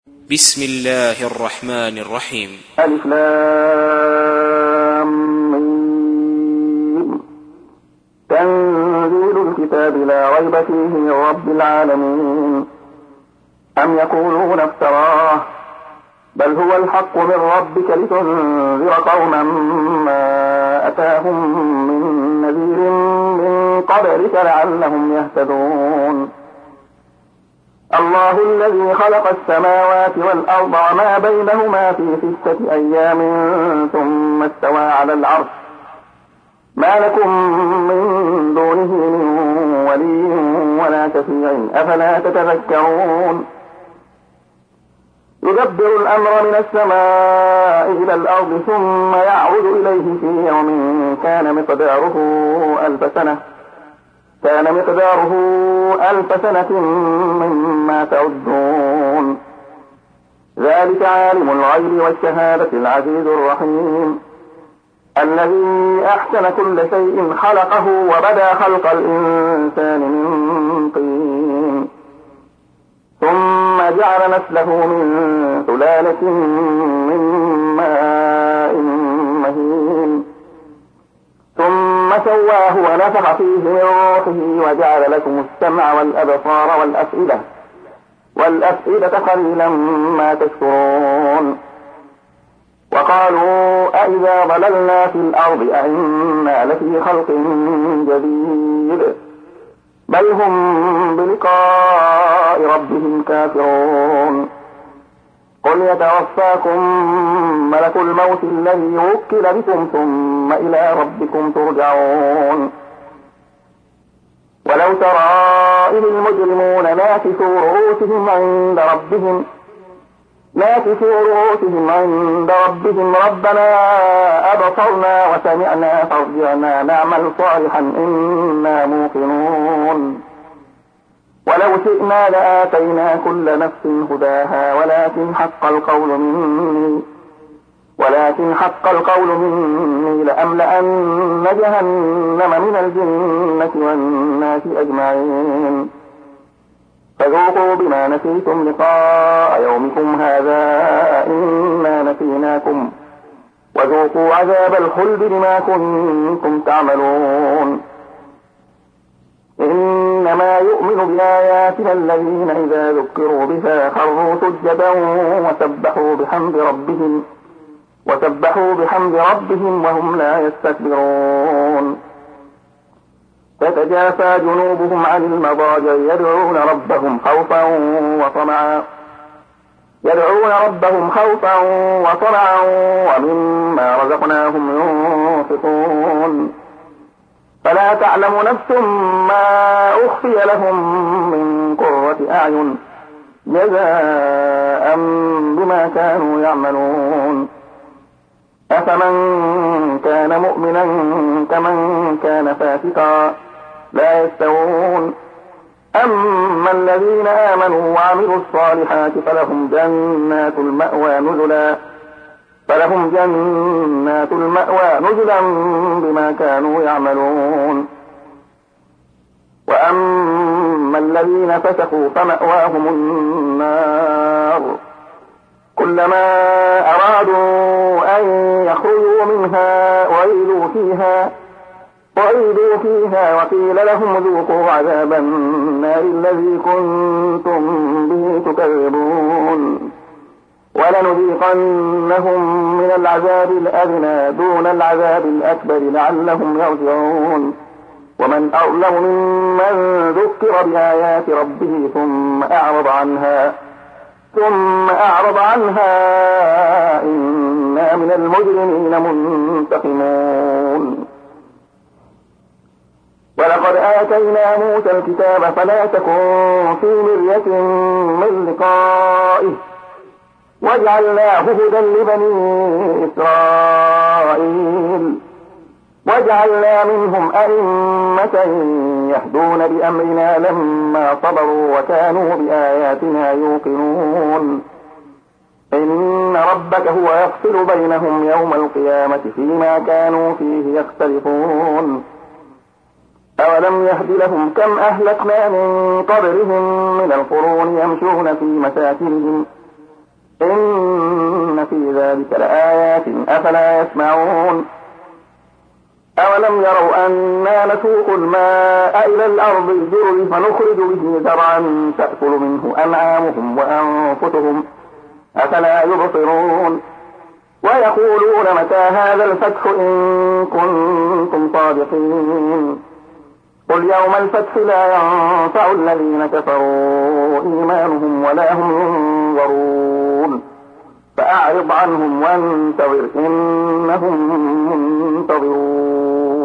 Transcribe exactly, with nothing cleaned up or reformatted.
بسم الله الرحمن الرحيم. ألف لام ميم. تنزيل الكتاب لا ريب فيه من رب العالمين. أم يقولون افتراه بل هو الحق من ربك لتنذر قوما ما أتاهم من نذير من قبلك لعلهم يهتدون. الله الذي خلق السماوات والأرض وما بينهما في ستة أيام ثم استوى على العرش ما لكم من دونه من ولي ولا شفيع أفلا تتذكرون. يدبر الأمر من السماء إلى الأرض ثم يعود إليه في يوم كان مقداره ألف سنة كان مقداره ألف سنة مما تعدون. ذلك عالم الغيب والشهادة العزيز الرحيم الذي أحسن كل شيء خلقه وبدأ خلق الإنسان من طين ثم جعل نسله من سلالة من ماء مهين ثم سواه ونفخ فيه من روحه وجعل لكم السمع والأبصار والأفئدة والأفئدة قليلا ما تشكرون. وقالوا أئذا ضللنا في الأرض أئنا لفي خلق جديد بل هم بلقاء ربهم كافرون. قل يتوفاكم ملك الموت الذي وكل بكم ثم إلى ربكم ترجعون. ولو ترى إذ المجرمون ناكسوا رؤوسهم عند ربهم ناكسوا رؤوسهم عند ربهم ربنا أبصرنا وسمعنا فارجعنا نعمل صالحا إنا موقنون. ولو شئنا لآتينا كل نفس هداها ولكن حق القول مني ولكن حق القول مني لأملأن جهنم من الجنة والناس أجمعين. فذوقوا بما نسيتم لقاء يومكم هذا إنا نسيناكم وذوقوا عذاب الخلد بما كنتم تعملون. إنما يؤمن بآياتنا الذين إذا ذكروا بها خروا سجدا وسبحوا بحمد ربهم وسبحوا بحمد ربهم وهم لا يستكبرون. تتجافى جنوبهم عن المضاجع يدعون ربهم خوفا وطمعا يدعون ربهم خوفا وطمعا ومما رزقناهم ينفقون. فلا تعلم نفس ما أخفي لهم من قرة أعين جزاء بما كانوا يعملون. أفمن كان مؤمنا كمن كان فاسقا لا يستوون. أما الذين آمنوا وعملوا الصالحات فلهم جنات المأوى نزلا فلهم جنات المأوى نزلا بما كانوا يعملون. وأما الذين فسقوا فمأواهم النار كلما أرادوا أن يخرجوا منها أعيدوا فيها أعيدوا فيها وقيل لهم ذوقوا عذاب النار الذي كنتم به تكذبون. ولنذيقنهم من العذاب الأدنى دون العذاب الأكبر لعلهم يرجعون. ومن أظلم ممن ذكر بآيات ربه ثم أعرض عنها ثم أعرض عنها إنا من المجرمين منتقمون. ولقد آتينا موسى الكتاب فلا تكن في مرية من لقائه وجعلناه هدى لبني إسرائيل وجعلنا منهم أئمة يهدون بأمرنا لما صبروا وكانوا بآياتنا يوقنون. إن ربك هو يفصل بينهم يوم القيامة فيما كانوا فيه يختلفون. أولم يهد لهم كم أهلكنا من قبلهم من القرون يمشون في مساكنهم آيات أفلا يسمعون أولم يروا أنا نسوق الماء إلى الأرض الجرز فنخرج به زرعا تأكل منه أنعامهم وأنفسهم أفلا يبصرون ويقولون متى هذا الفتح إن كنتم صادقين قل يوم الفتح لا ينفع الذين كفروا إيمانهم ولا هم ينظرون فأعرض عنهم وانتظر إنهم منتظرون